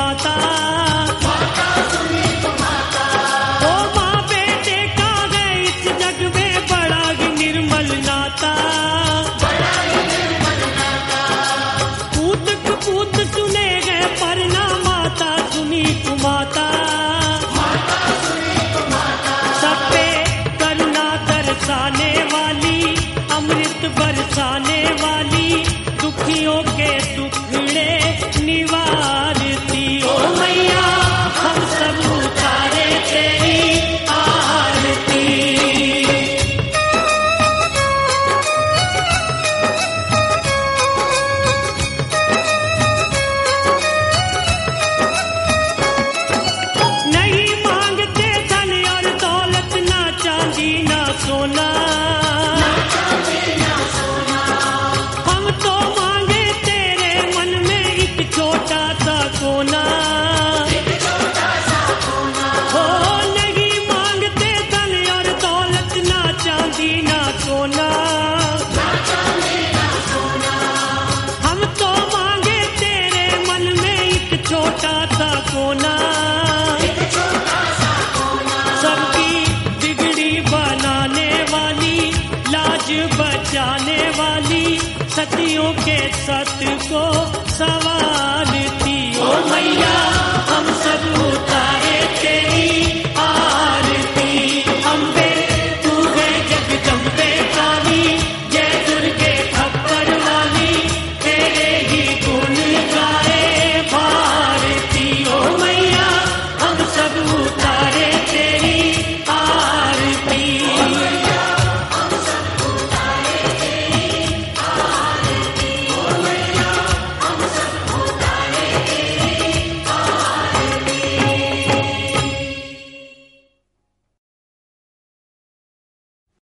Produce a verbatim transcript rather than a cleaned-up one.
माता, ओ माँ बेटे का है इस जग में बड़ा ही निर्मल नाता। पूत कपूत सुने गए पर ना माता सुनी कुमाता। सब पे करुणा दर्शाने वाली, अमृत बरसाने वाली, दुखियों के टुकड़े निवारती। ओ मैया हम सब उतारे तेरी आरती। नहीं मांगते धन और दौलत, ना चांदी ना सोना, हम तो मांगे तेरे मन में एक छोटा सा कोना। हो नहीं मांगते धन और दौलत, ना चांदी ना सोना, हम तो मांगे तेरे मन में एक छोटा सा कोना। सबकी बिगड़ी बनाने वाली, लाज बचाने वाली, सतियों के सत को